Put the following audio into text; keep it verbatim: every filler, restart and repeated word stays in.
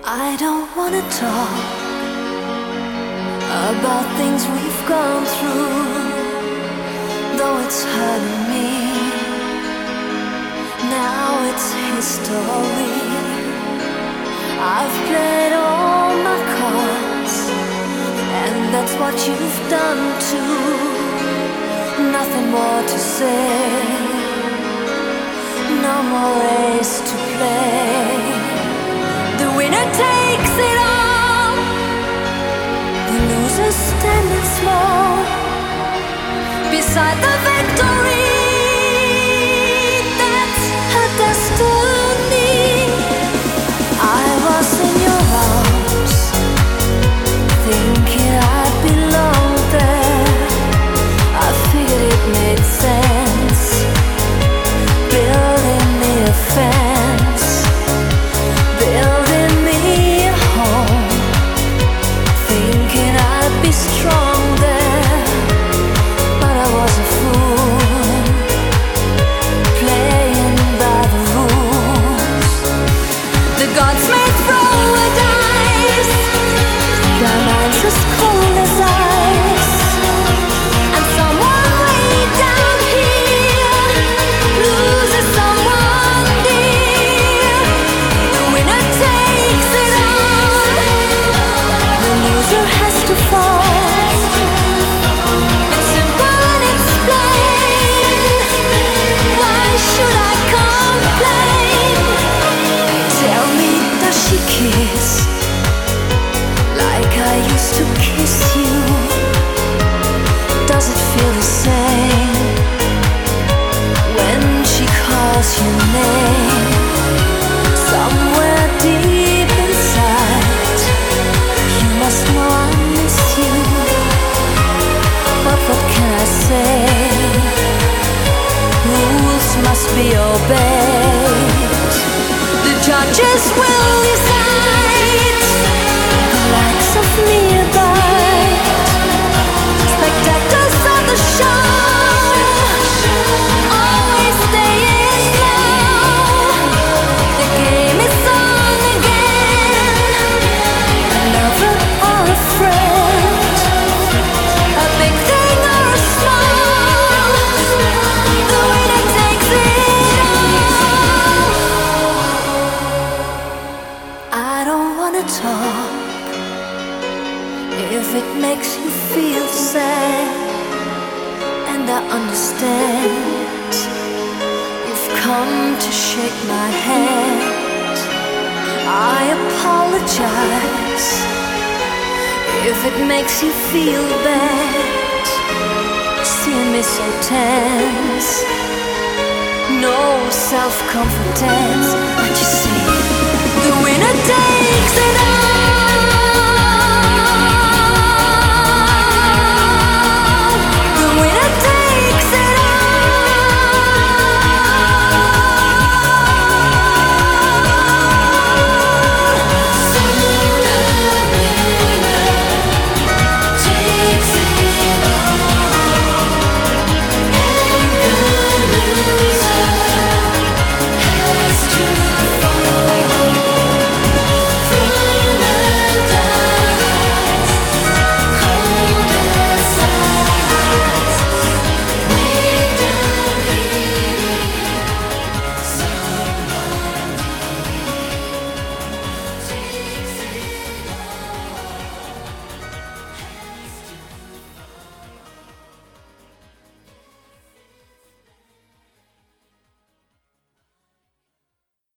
I don't wanna talk about things we've gone through, though it's hurting me. Now it's history. I've played all my cards, and that's what you've done too. Nothing more to say, no more race to play. The winner takes it all, the loser standing small beside the victory. That's her destiny. I was in your arms, thinking I'd belong there. I figured it made sense, building me a fence, building me a home, thinking I'd be strong there. But I was a fool, playing by the rules. The gods may throw a dice, their minds as cold as ice, and someone way down here loses someone dear. The winner takes it all, the loser has to fall. It's simple and it's plain. Why should I complain? Tell me, does she kiss like I used to kiss you? Does it feel the same when she calls your name? Somewhere deep inside, you must know I miss you. But what can I say? Rules must be obeyed. The judges will decide the likes of me abide. Spectators of the show always staying low. The game is on again. A lover or a friend, a big thing or a small, the winner takes it all. I don't wanna talk if it makes you feel sad, and I understand. You've come to shake my hand. I apologize if it makes you feel bad. See me so tense, no self-confidence. But you see, the winner